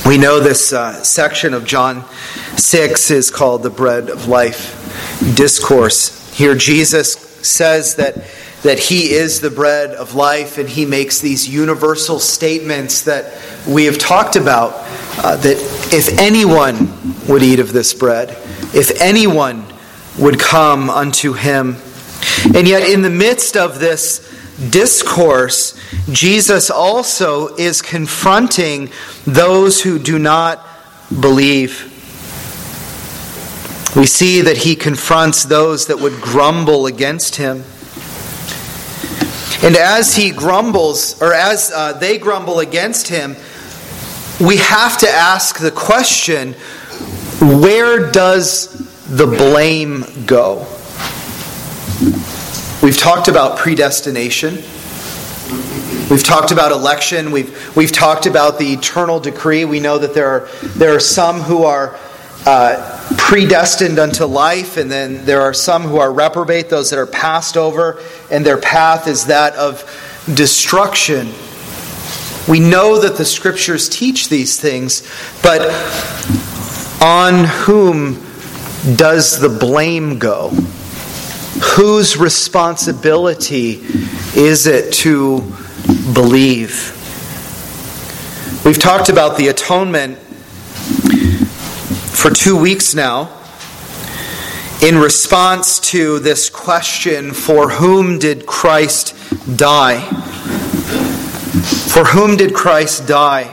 We know this section of John 6 is called the Bread of Life discourse. Here Jesus says that he is the bread of life, and he makes these universal statements that we have talked about, that if anyone would eat of this bread, if anyone would come unto him. And yet in the midst of this discourse, Jesus also is confronting those who do not believe. We see that he confronts those that would grumble against him. And as he grumbles, or as they grumble against him, we have to ask the question, where does the blame go? We've talked about predestination. We've talked about election. We've talked about the eternal decree. We know that there are some who are predestined unto life, and then there are some who are reprobate, those that are passed over, and their path is that of destruction. We know that the Scriptures teach these things, but on whom does the blame go? Whose responsibility is it to believe? We've talked about the atonement for 2 weeks now in response to this question, for whom did Christ die? For whom did Christ die?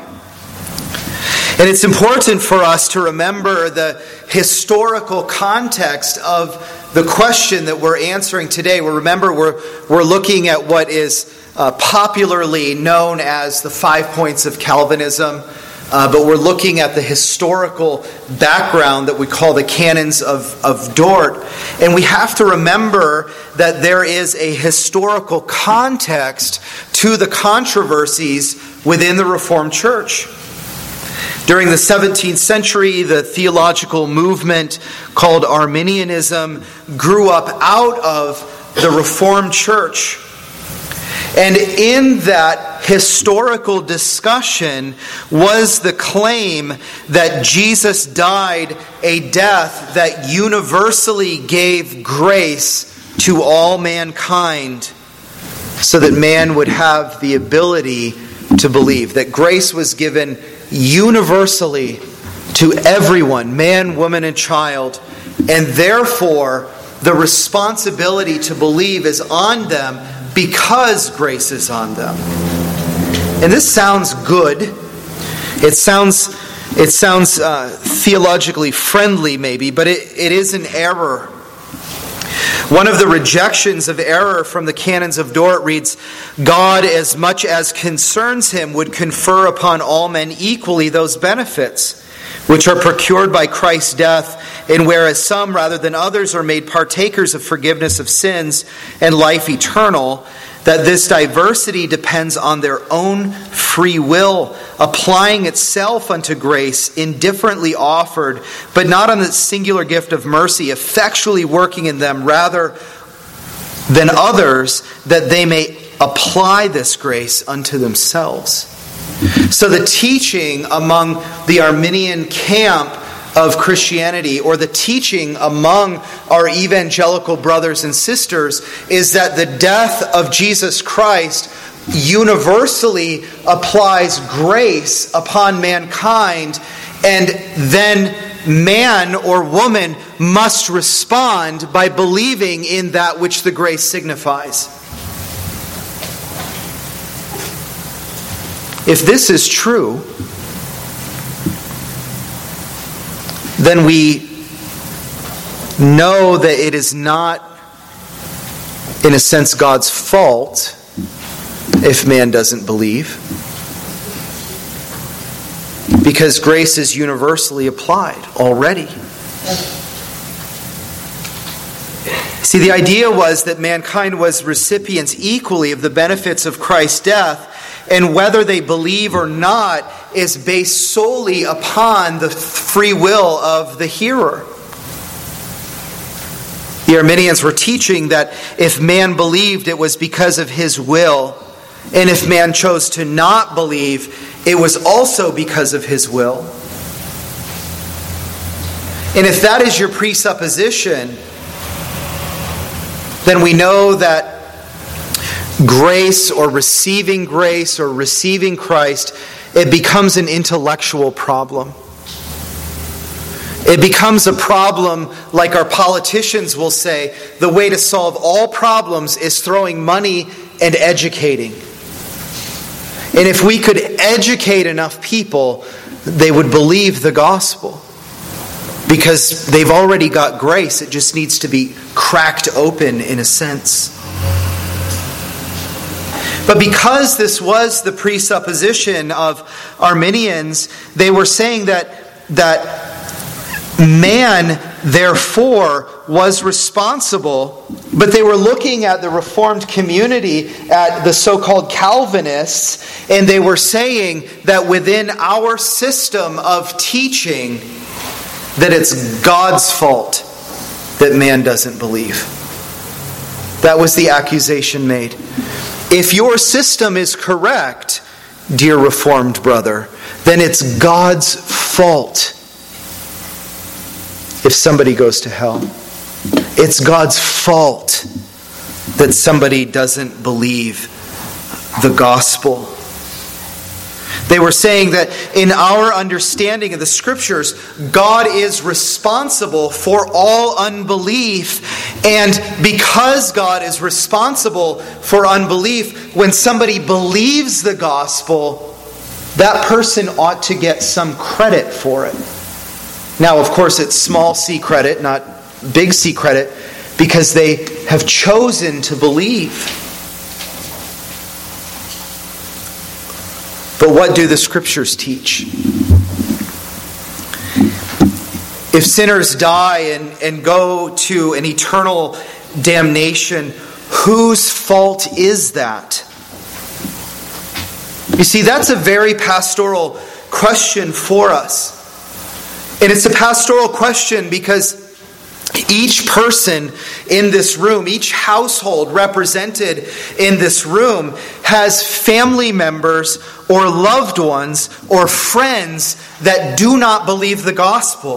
And it's important for us to remember the historical context of the question that we're answering today. Remember, we're looking at what is popularly known as the 5 points of Calvinism, but we're looking at the historical background that we call the canons of Dort. And we have to remember that there is a historical context to the controversies within the Reformed Church. During the 17th century, the theological movement called Arminianism grew up out of the Reformed Church. And in that historical discussion was the claim that Jesus died a death that universally gave grace to all mankind so that man would have the ability to believe. That grace was given universally to everyone, man, woman, and child, and therefore the responsibility to believe is on them because grace is on them. And this sounds good. It sounds theologically friendly maybe, but it is an error. One of the rejections of error from the canons of Dort reads, God, as much as concerns him, would confer upon all men equally those benefits which are procured by Christ's death, and whereas some rather than others are made partakers of forgiveness of sins and life eternal, that this diversity depends on their own free will, applying itself unto grace, indifferently offered, but not on the singular gift of mercy, effectually working in them rather than others, that they may apply this grace unto themselves. So the teaching among the Arminian camp of Christianity, or the teaching among our evangelical brothers and sisters, is that the death of Jesus Christ universally applies grace upon mankind, and then man or woman must respond by believing in that which the grace signifies. If this is true, then we know that it is not, in a sense, God's fault if man doesn't believe, because grace is universally applied already. See, the idea was that mankind was recipients equally of the benefits of Christ's death, and whether they believe or not is based solely upon the free will of the hearer. The Arminians were teaching that if man believed, it was because of his will, and if man chose to not believe, it was also because of his will. And if that is your presupposition, then we know that grace or receiving Christ, it becomes an intellectual problem. It becomes a problem, like our politicians will say, the way to solve all problems is throwing money and educating. And if we could educate enough people, they would believe the gospel. Because they've already got grace, it just needs to be cracked open in a sense. But because this was the presupposition of Arminians, they were saying that man, therefore, was responsible, but they were looking at the Reformed community, at the so-called Calvinists, and they were saying that within our system of teaching, that it's God's fault that man doesn't believe. That was the accusation made. If your system is correct, dear Reformed brother, then it's God's fault if somebody goes to hell. It's God's fault that somebody doesn't believe the gospel. They were saying that in our understanding of the Scriptures, God is responsible for all unbelief. And because God is responsible for unbelief, when somebody believes the gospel, that person ought to get some credit for it. Now, of course, it's small c credit, not big C credit, because they have chosen to believe. But what do the Scriptures teach? If sinners die and go to an eternal damnation, whose fault is that? You see, that's a very pastoral question for us. And it's a pastoral question because each person in this room, each household represented in this room, has family members or loved ones or friends that do not believe the gospel.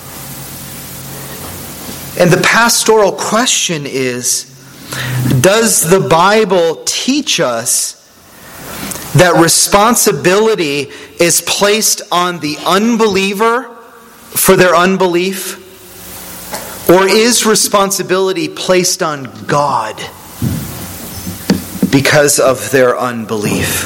And the pastoral question is, does the Bible teach us that responsibility is placed on the unbeliever for their unbelief? Or is responsibility placed on God because of their unbelief?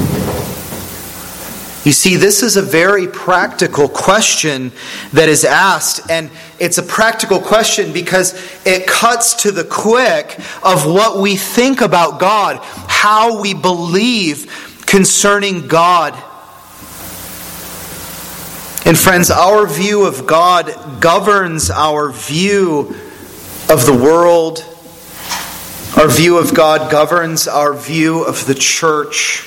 You see, this is a very practical question that is asked, and it's a practical question because it cuts to the quick of what we think about God, how we believe concerning God. And friends, our view of God governs our view of the world. Our view of God governs our view of the church.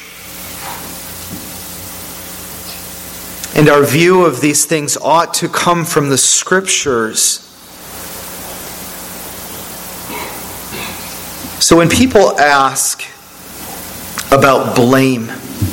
And our view of these things ought to come from the Scriptures. So when people ask about blame,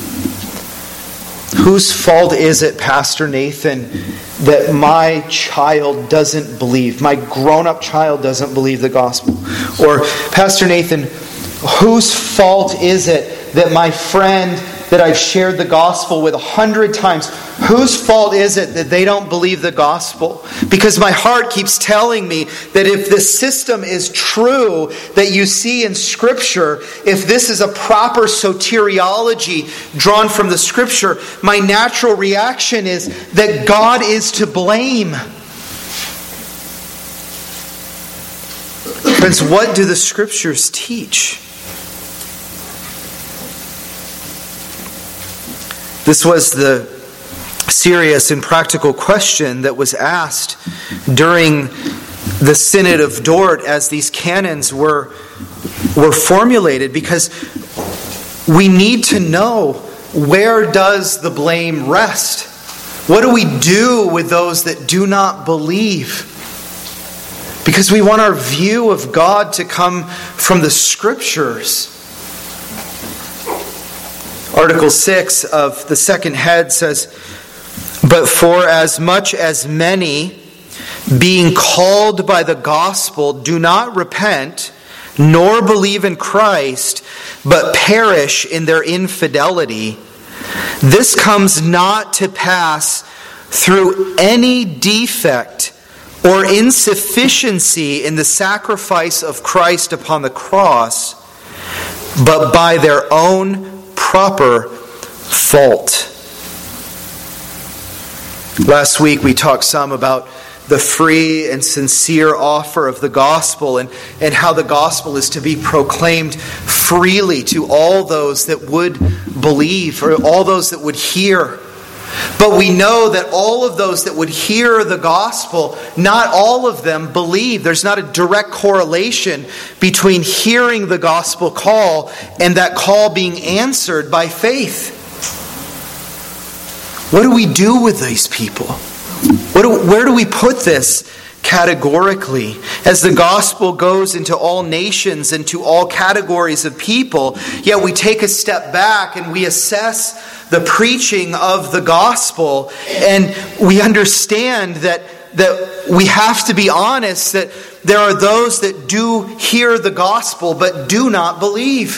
whose fault is it, Pastor Nathan, that my child doesn't believe, my grown-up child doesn't believe the gospel? Or, Pastor Nathan, whose fault is it that my friend that I've shared the gospel with 100 times, whose fault is it that they don't believe the gospel? Because my heart keeps telling me that if the system is true that you see in Scripture, if this is a proper soteriology drawn from the Scripture, my natural reaction is that God is to blame. Friends, what do the Scriptures teach? This was the serious and practical question that was asked during the Synod of Dort as these canons were formulated, because we need to know, where does the blame rest? What do we do with those that do not believe? Because we want our view of God to come from the Scriptures. Article 6 of the second head says, "But for as much as many, being called by the gospel, do not repent, nor believe in Christ, but perish in their infidelity, this comes not to pass through any defect or insufficiency in the sacrifice of Christ upon the cross, but by their own proper fault." Last week we talked some about the free and sincere offer of the gospel and how the gospel is to be proclaimed freely to all those that would believe or all those that would hear. But we know that all of those that would hear the gospel, not all of them believe. There's not a direct correlation between hearing the gospel call and that call being answered by faith. What do we do with these people? Where do we put this categorically? As the gospel goes into all nations and to all categories of people, yet we take a step back and we assess the preaching of the gospel, and we understand that we have to be honest that there are those that do hear the gospel but do not believe.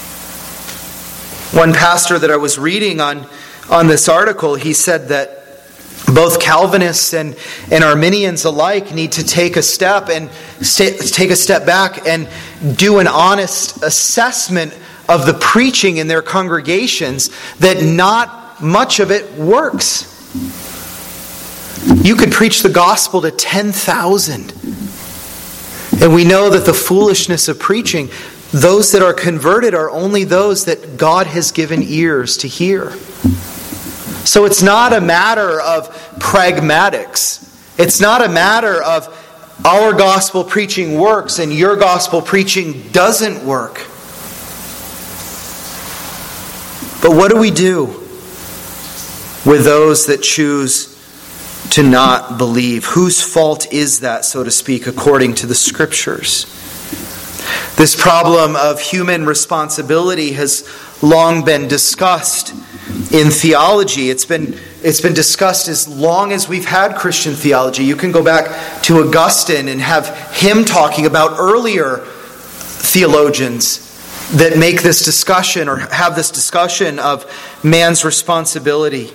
One pastor that I was reading on this article, he said that both Calvinists and Arminians alike need to take a step back and do an honest assessment of the preaching in their congregations, that not much of it works. You could preach the gospel to 10,000. And we know that the foolishness of preaching, those that are converted are only those that God has given ears to hear. So it's not a matter of pragmatics. It's not a matter of our gospel preaching works and your gospel preaching doesn't work. But what do we do with those that choose to not believe? Whose fault is that, so to speak, according to the Scriptures? This problem of human responsibility has long been discussed in theology. It's been discussed as long as we've had Christian theology. You can go back to Augustine and have him talking about earlier theologians that make this discussion or have this discussion of man's responsibility.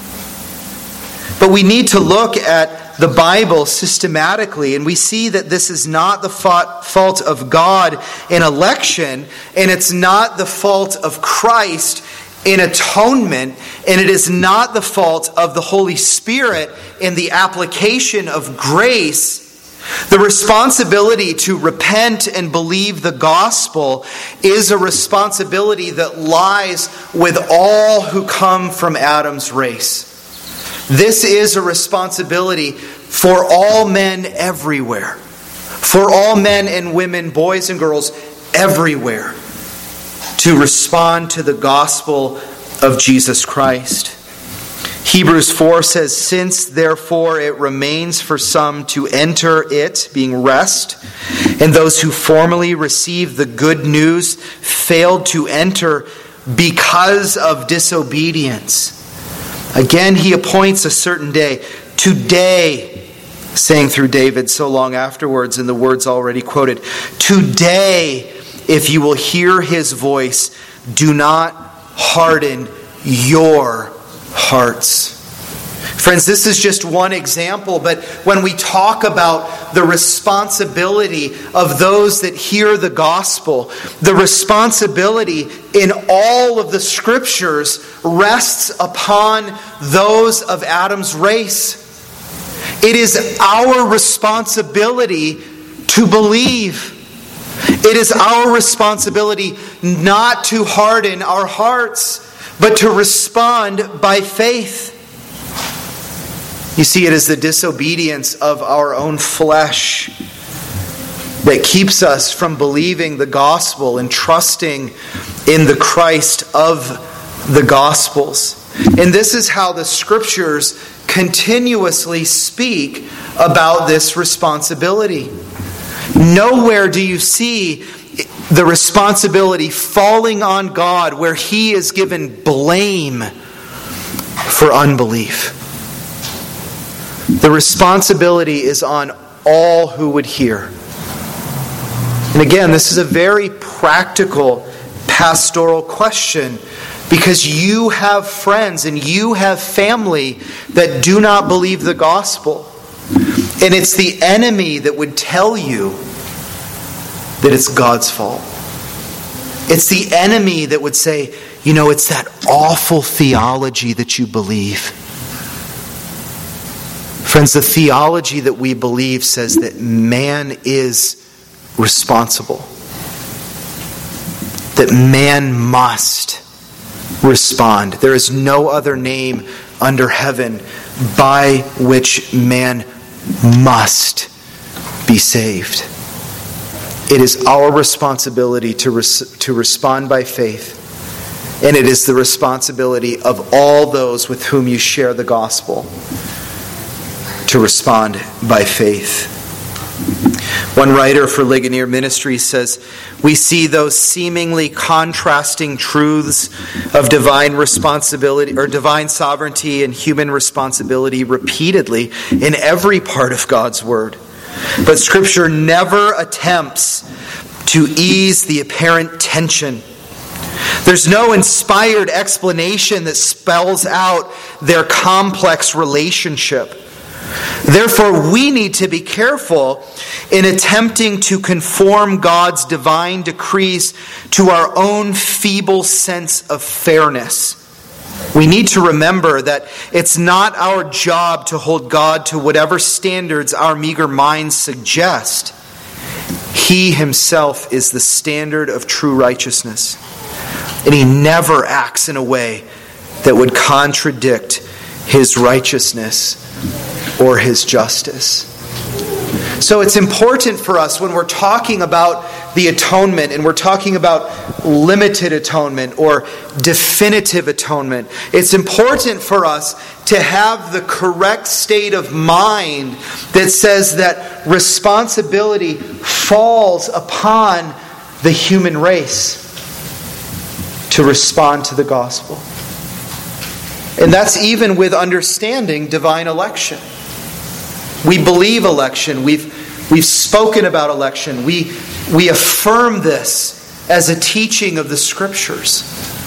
But we need to look at the Bible systematically, and we see that this is not the fault of God in election, and it's not the fault of Christ in atonement, and it is not the fault of the Holy Spirit in the application of grace. The responsibility to repent and believe the gospel is a responsibility that lies with all who come from Adam's race. This is a responsibility for all men everywhere, for all men and women, boys and girls everywhere, to respond to the gospel of Jesus Christ. Hebrews 4 says, "Since therefore it remains for some to enter it," being rest, "and those who formerly received the good news failed to enter because of disobedience." Again, he appoints a certain day. Today, saying through David so long afterwards in the words already quoted, "Today, if you will hear his voice, do not harden your hearts." Friends, this is just one example, but when we talk about the responsibility of those that hear the gospel, the responsibility in all of the Scriptures rests upon those of Adam's race. It is our responsibility to believe. It is our responsibility not to harden our hearts, but to respond by faith. You see, it is the disobedience of our own flesh that keeps us from believing the gospel and trusting in the Christ of the Gospels. And this is how the Scriptures continuously speak about this responsibility. Nowhere do you see the responsibility falling on God where He is given blame for unbelief. The responsibility is on all who would hear. And again, this is a very practical pastoral question, because you have friends and you have family that do not believe the gospel. And it's the enemy that would tell you that it's God's fault. It's the enemy that would say, it's that awful theology that you believe. Friends, the theology that we believe says that man is responsible. That man must respond. There is no other name under heaven by which man must be saved. It is our responsibility to respond by faith. And it is the responsibility of all those with whom you share the gospel to respond by faith. One writer for Ligonier Ministries says, "We see those seemingly contrasting truths of divine responsibility or divine sovereignty and human responsibility repeatedly in every part of God's Word. But Scripture never attempts to ease the apparent tension. There's no inspired explanation that spells out their complex relationship. Therefore, we need to be careful in attempting to conform God's divine decrees to our own feeble sense of fairness. We need to remember that it's not our job to hold God to whatever standards our meager minds suggest. He Himself is the standard of true righteousness, and He never acts in a way that would contradict His righteousness or His justice." So it's important for us when we're talking about the atonement and we're talking about limited atonement or definitive atonement, it's important for us to have the correct state of mind that says that responsibility falls upon the human race to respond to the gospel. And that's even with understanding divine election. We believe election. We've spoken about election. We affirm this as a teaching of the Scriptures.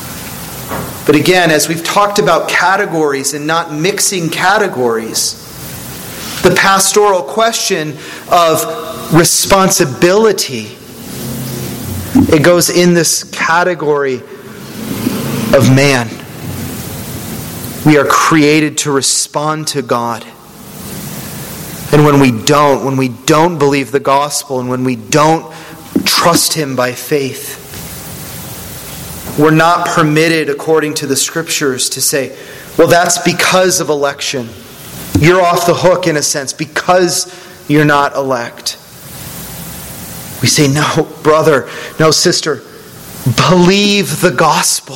But again, as we've talked about categories and not mixing categories, the pastoral question of responsibility, it goes in this category of man. We are created to respond to God. And when we don't believe the gospel, and when we don't trust Him by faith, we're not permitted, according to the Scriptures, to say, well, that's because of election. You're off the hook, in a sense, because you're not elect. We say, no, brother, no, sister, believe the gospel.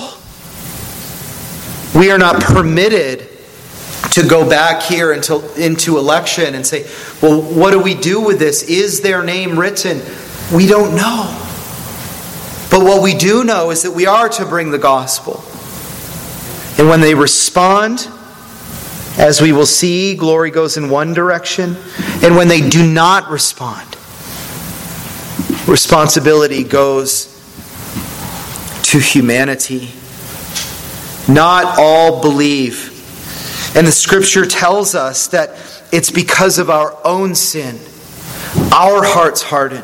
We are not permitted to go back here into election and say, well, what do we do with this? Is their name written? We don't know. But what we do know is that we are to bring the gospel. And when they respond, as we will see, glory goes in one direction. And when they do not respond, responsibility goes to humanity. Not all believe. And the Scripture tells us that it's because of our own sin. Our hearts harden.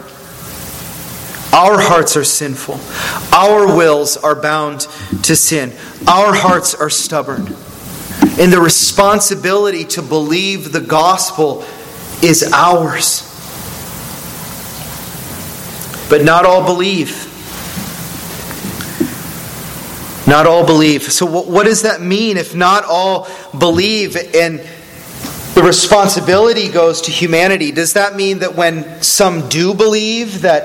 Our hearts are sinful. Our wills are bound to sin. Our hearts are stubborn. And the responsibility to believe the gospel is ours. But not all believe. Not all believe. So what does that mean if not all believe and the responsibility goes to humanity? Does that mean that when some do believe that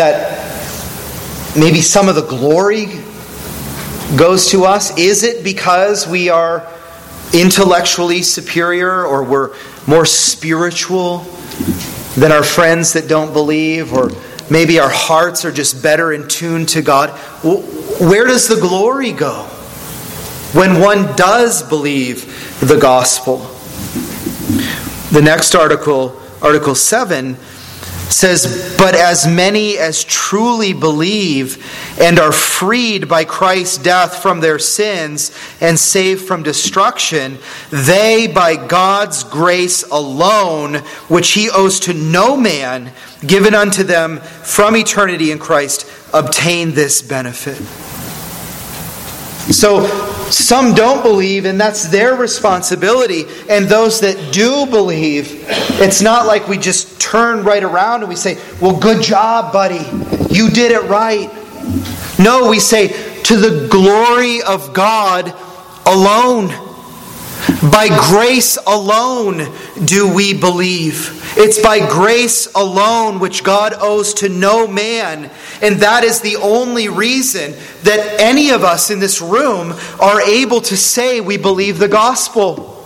maybe some of the glory goes to us? Is it because we are intellectually superior or we're more spiritual than our friends that don't believe, or maybe our hearts are just better in tune to God. Where does the glory go when one does believe the gospel? The next article, Article 7, says, "But as many as truly believe and are freed by Christ's death from their sins and saved from destruction, they by God's grace alone, which He owes to no man, given unto them from eternity in Christ, obtain this benefit." So some don't believe, and that's their responsibility. And those that do believe, it's not like we just turn right around and we say, "Well, good job, buddy. You did it right." No, we say, "To the glory of God alone. By grace alone do we believe." It's by grace alone, which God owes to no man. And that is the only reason that any of us in this room are able to say we believe the gospel.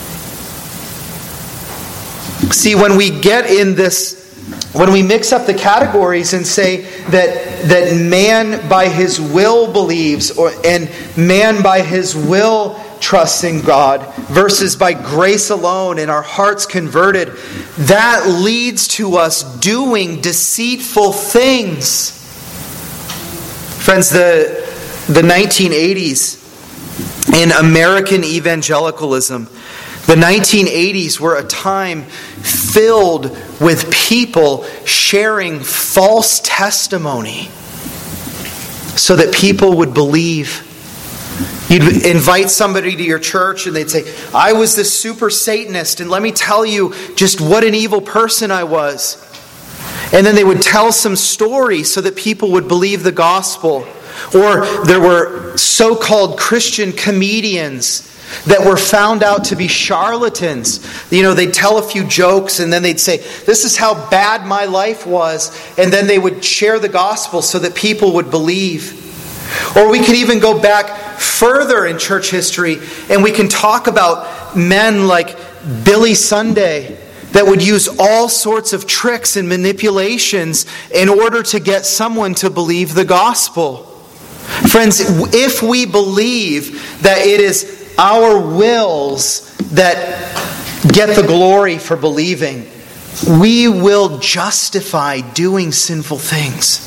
See, when we get in this, when we mix up the categories and say that man by his will believes, and man by his will trusts in God, versus by grace alone and our hearts converted, that leads to us doing deceitful things. Friends, the 1980s in American evangelicalism, the 1980s were a time filled with people sharing false testimony so that people would believe. You'd invite somebody to your church and they'd say, "I was this super Satanist, and let me tell you just what an evil person I was." And then they would tell some story so that people would believe the gospel. Or there were so-called Christian comedians that were found out to be charlatans. They'd tell a few jokes and then they'd say, "This is how bad my life was." And then they would share the gospel so that people would believe. Or we could even go back further in church history and we can talk about men like Billy Sunday that would use all sorts of tricks and manipulations in order to get someone to believe the gospel. Friends, if we believe that it is our wills that get the glory for believing, we will justify doing sinful things.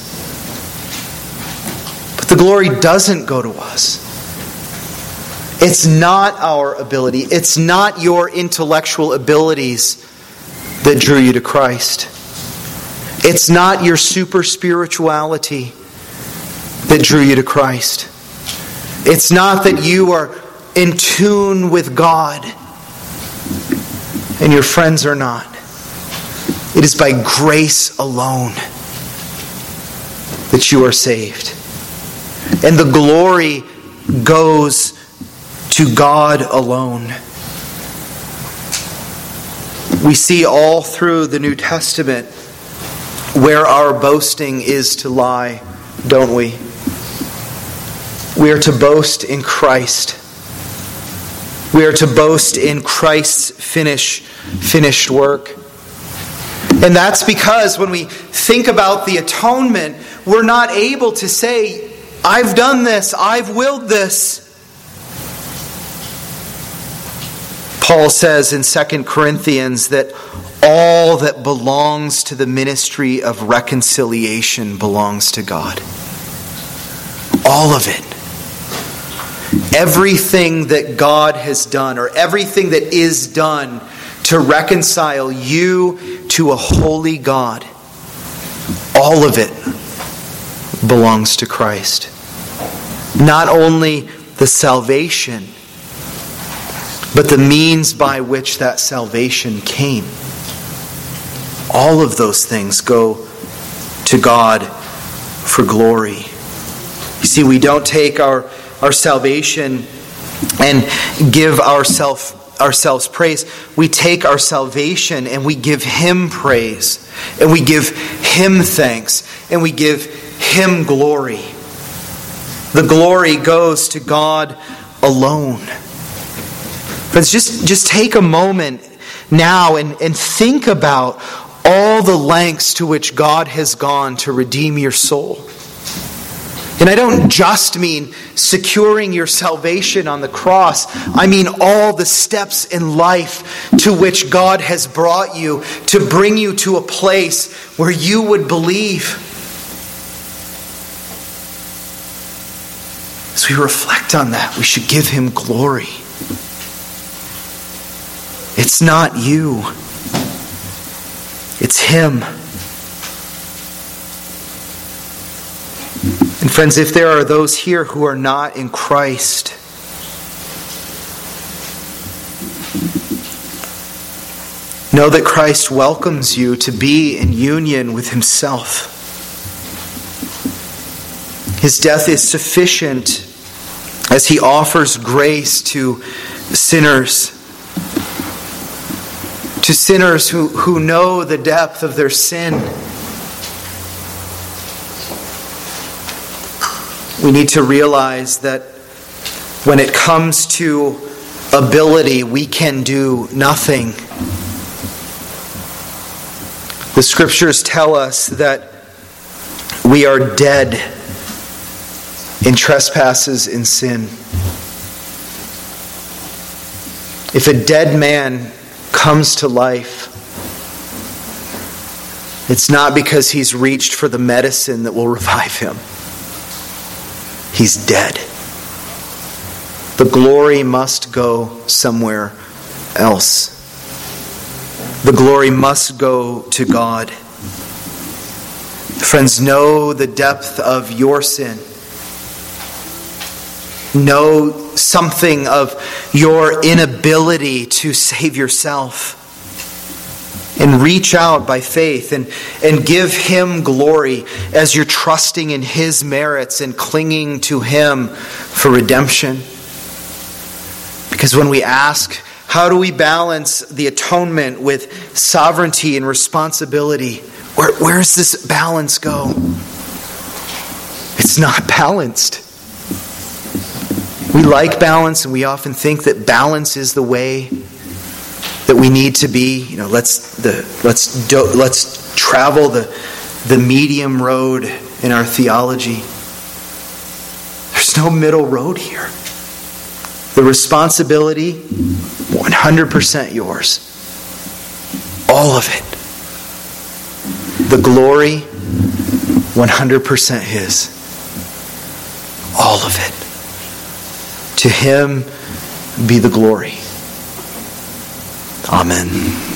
But the glory doesn't go to us. It's not our ability. It's not your intellectual abilities that drew you to Christ. It's not your super spirituality that drew you to Christ. It's not that you are in tune with God and your friends are not. It is by grace alone that you are saved. And the glory goes to God alone. We see all through the New Testament where our boasting is to lie, don't we? We are to boast in Christ. We are to boast in Christ's finished work. And that's because when we think about the atonement, we're not able to say, "I've done this, I've willed this." Paul says in 2 Corinthians that all that belongs to the ministry of reconciliation belongs to God. All of it. Everything that God has done, or everything that is done to reconcile you to a holy God, all of it belongs to Christ. Not only the salvation, but the means by which that salvation came. All of those things go to God for glory. You see, we don't take our salvation and give ourselves praise. We take our salvation and we give Him praise. And we give Him thanks. And we give Him glory. The glory goes to God alone. Friends, just take a moment now and think about all the lengths to which God has gone to redeem your soul. And I don't just mean securing your salvation on the cross. I mean all the steps in life to which God has brought you to bring you to a place where you would believe. As we reflect on that, we should give Him glory. It's not you. It's Him. And friends, if there are those here who are not in Christ, know that Christ welcomes you to be in union with Himself. His death is sufficient as He offers grace to sinners. To sinners who know the depth of their sin. We need to realize that when it comes to ability, we can do nothing. The Scriptures tell us that we are dead in trespasses and sin. If a dead man comes to life, it's not because he's reached for the medicine that will revive him. He's dead. The glory must go somewhere else. The glory must go to God. Friends, know the depth of your sin. Know something of your inability to save yourself. And reach out by faith and give Him glory as you're trusting in His merits and clinging to Him for redemption. Because when we ask, how do we balance the atonement with sovereignty and responsibility? Where does this balance go? It's not balanced. We like balance, and we often think that balance is the way that we need to be. Let's travel the medium road in our theology. There's no middle road here. The responsibility, 100% yours. All of it. The glory, 100% His. All of it. To Him be the glory. Amen.